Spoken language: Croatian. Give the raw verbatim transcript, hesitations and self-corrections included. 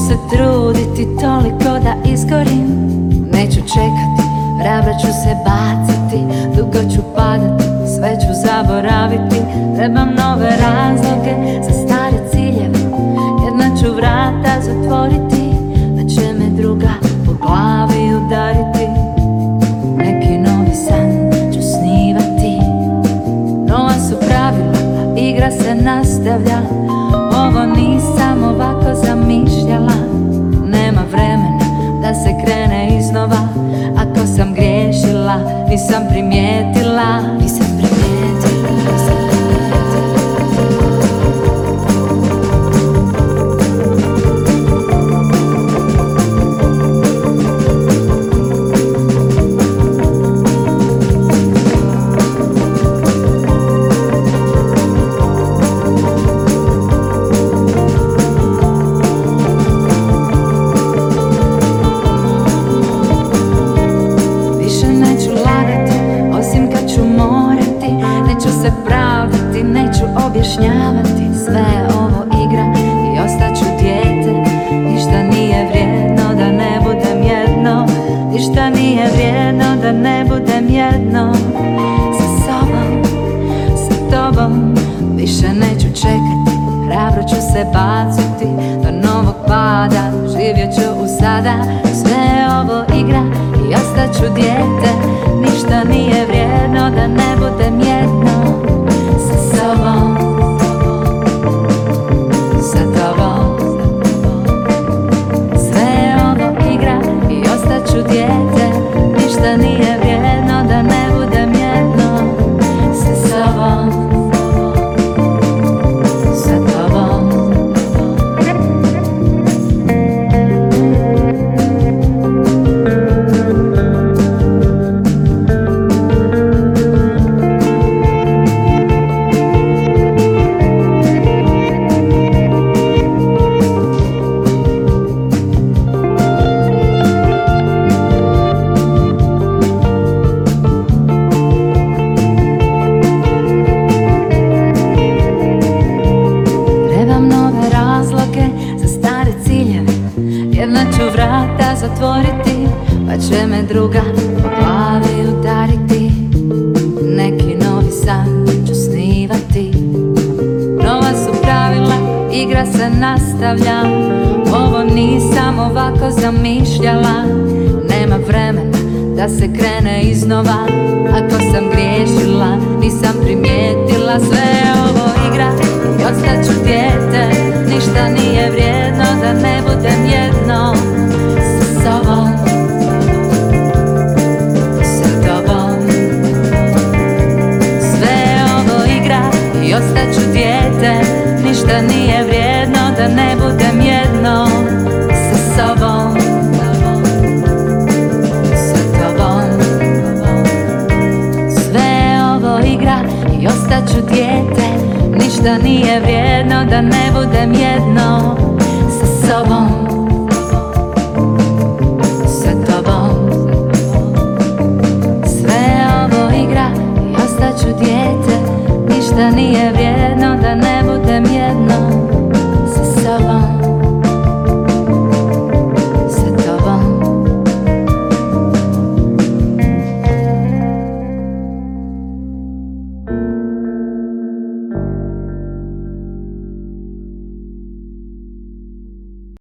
se truditi toliko da izgorim. Neću čekati, hrabro ću se baciti, dugo ću padati, sve ću zaboraviti. Trebam nove razloge za stare ciljeve, jedna ću vrata zatvoriti, da će me druga po glavi udariti. Neki novi san ću snivati, nova su pravila, a igra se nastavlja. Ovo nisam ovako zamišljala, nema vremena da se krene iznova. Ako sam griješila, nisam primijetila, nisam primijetila, nisam objašnjavati, sve ovo igra i ostaću dijete. Ništa nije vrijedno da ne budem jedno, ništa nije vrijedno da ne budem jedno. Sa sobom, sa tobom, više neću čekati, hrabro ću se baciti do novog pada. Živjet ću u sada, sve ovo igra i ostaću dijete. Ništa nije vrijedno da ne budem jedno. Sa sobom, sa tobom, sve ovo igra i ostaću dijete. Ništa nije vrijedno da ne budem jedno. Sa sobom, sa tobom. Jedna ću vrata zatvoriti, pa će me druga po glavi udariti. Neki novi san ću snivati, nova su pravila, igra se nastavlja. Ovo nisam ovako zamišljala, nema vremena da se krene iznova. Ako sam griješila, nisam primijetila, sve ovo igra i ostaću dijete. Ništa nije vrijedno da ne budem jedno. Sa sobom, sa tobom, sve ovo igra i ostaću dijete. Ništa nije vrijedno da ne budem jedno. Sa sobom, sa tobom, sve ovo igra i ostaću dijete. Ništa nije vrijedno da ne budem jedno. Sa sobom.